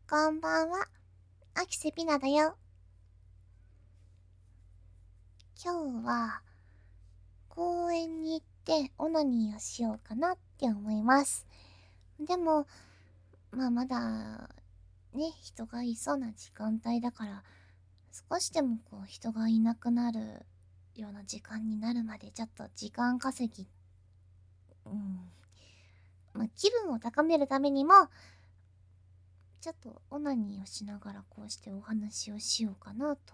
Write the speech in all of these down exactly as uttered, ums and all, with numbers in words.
こんばんは、アキセピナだよ。今日は公園に行ってオナニーをしようかなって思います。でも、まあまだね、人がいそうな時間帯だから、少しでもこう人がいなくなるような時間になるまでちょっと時間稼ぎ、うん、まあ気分を高めるためにも、ちょっとオナニーをしながらこうしてお話をしようかなと。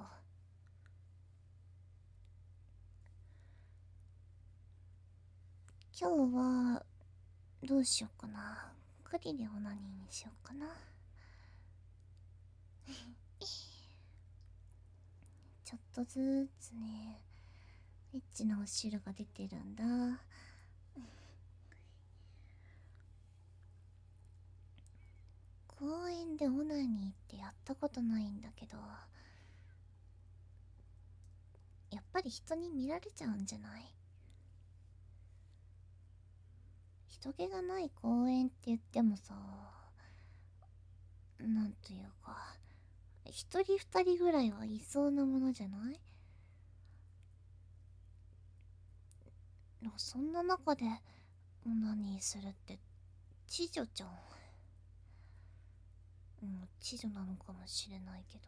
今日はどうしようかな。栗でオナニーにしようかな。ちょっとずつね、エッチなお汁が出てるんだ。公園でオナニーってやったことないんだけど、やっぱり人に見られちゃうんじゃない？人気がない公園って言ってもさ、なんというか、一人二人ぐらいはいそうなものじゃない？でもそんな中でオナニーするって知女じゃん。うん、知女なのかもしれないけど。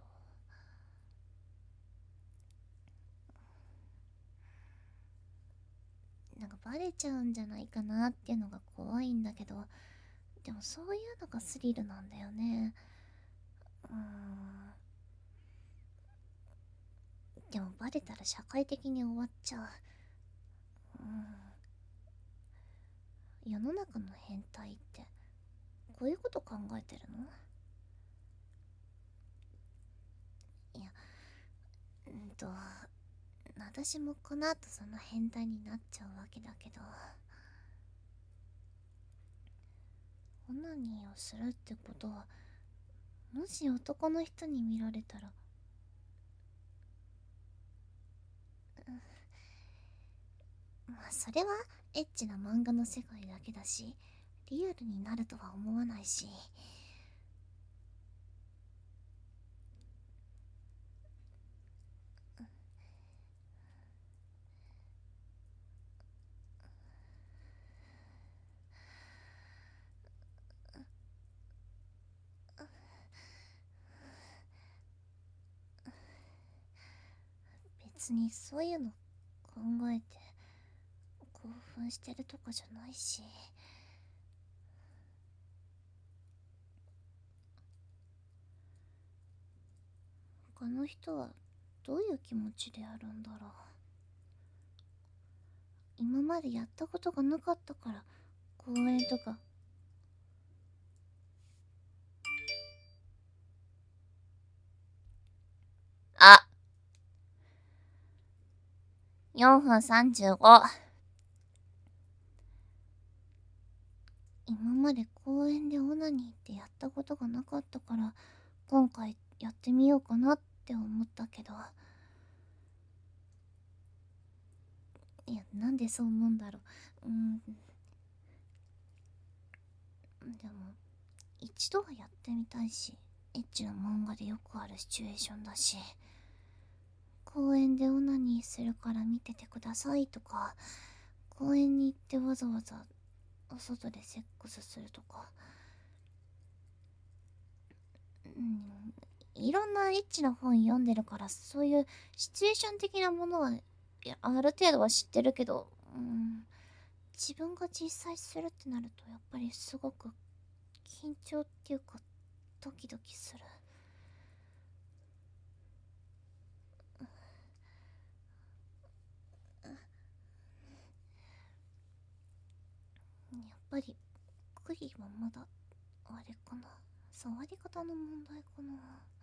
なんかバレちゃうんじゃないかなっていうのが怖いんだけど、でもそういうのがスリルなんだよね。うーん。でもバレたら社会的に終わっちゃう。うん。世の中の変態ってこういうこと考えてるの？いや、うんと、私もこの後その変態になっちゃうわけだけど、オナニーをするってことは、もし男の人に見られたら、まあそれはエッチな漫画の世界だけだし、リアルになるとは思わないし。別にそういうの考えて興奮してるとかじゃないし。他の人はどういう気持ちでやるんだろう。今までやったことがなかったから公園とか。あ、よんぷんさんじゅうご。今まで公園でオナニーってやったことがなかったから今回やってみようかなって思ったけど、いや、なんでそう思うんだろう。うん、でも一度はやってみたいし、エッチな漫画でよくあるシチュエーションだし、公園でオナニーするから見ててくださいとか、公園に行ってわざわざお外でセックスするとか、うん、いろんなエッチな本読んでるから、そういうシチュエーション的なものは、いや、ある程度は知ってるけど、うん、自分が実際するってなるとやっぱりすごく緊張っていうかドキドキする。やっぱりクリはまだあれかな、触り方の問題かな。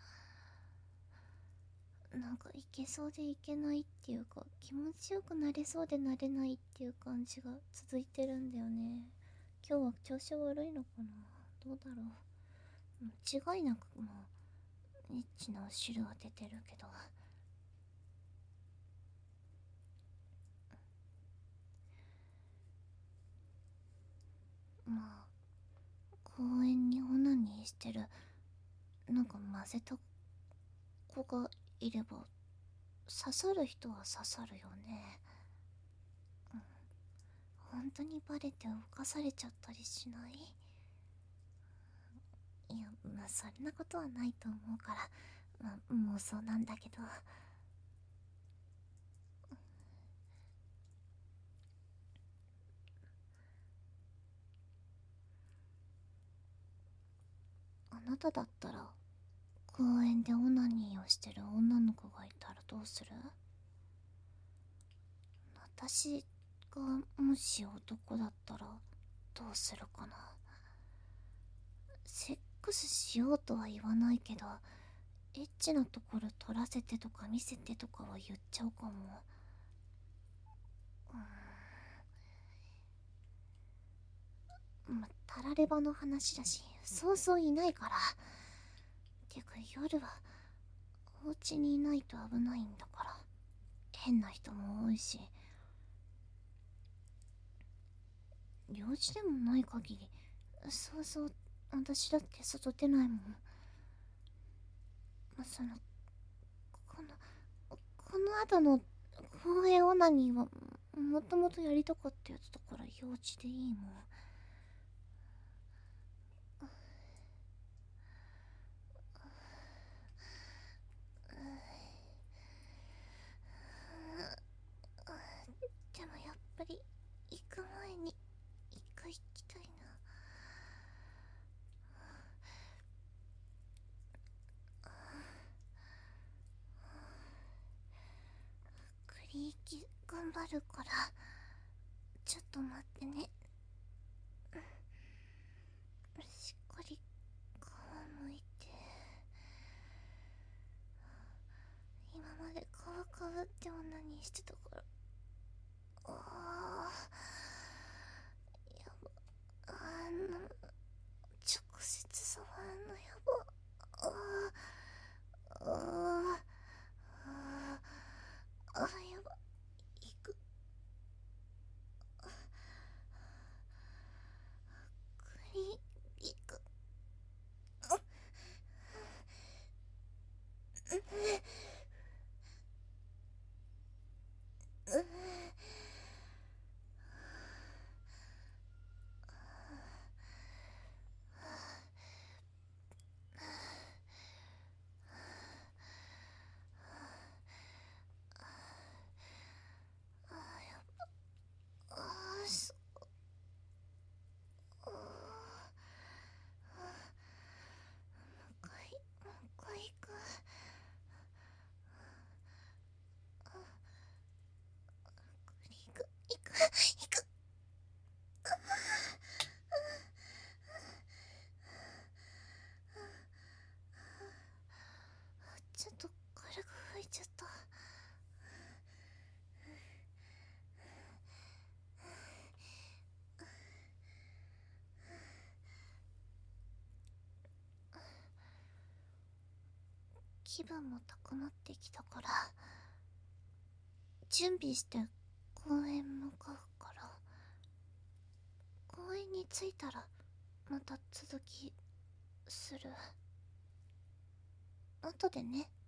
なんかいけそうでいけないっていうか、気持ちよくなれそうでなれないっていう感じが続いてるんだよね。今日は調子悪いのかな、どうだろう。間違いなくもうエッチなお汁は出てるけど、まあ公園にオナニーしてるなんか混ぜた子がいれば刺さる人は刺さるよね。うん、本当にバレて動かされちゃったりしない？いや、まあそんなことはないと思うから、まあ妄想なんだけど。あなただったら公園でオナニーをしてる女の子がいたらどうする？私がもし男だったらどうするかな。セックスしようとは言わないけど、エッチなところ撮らせてとか見せてとかは言っちゃうかも。うーん、まあ、たらればの話だしそうそういないから。てか夜はお家にいないと危ないんだから。変な人も多いし、用事でもない限りそうそう私だって外出ないもん。まあ、そのこのこの後の公園オナニーはもともとやりたかったやつだから用事でいいもん。でもやっぱり行く前に一回行きたいな。クリーキ頑張るからちょっと待ってね。しっかり皮むいて。今まで皮かぶってオナニーしてたから。あーやば。あの直接触るのやば。あーあーあーやば。いく。クリいく。あーそあーもう一回もう一回いく。クリいくいくいく。ちょっと軽く吹いちゃった。気分も高まってきたから準備して公園向かうから、公園に着いたらまた続きする。後でね。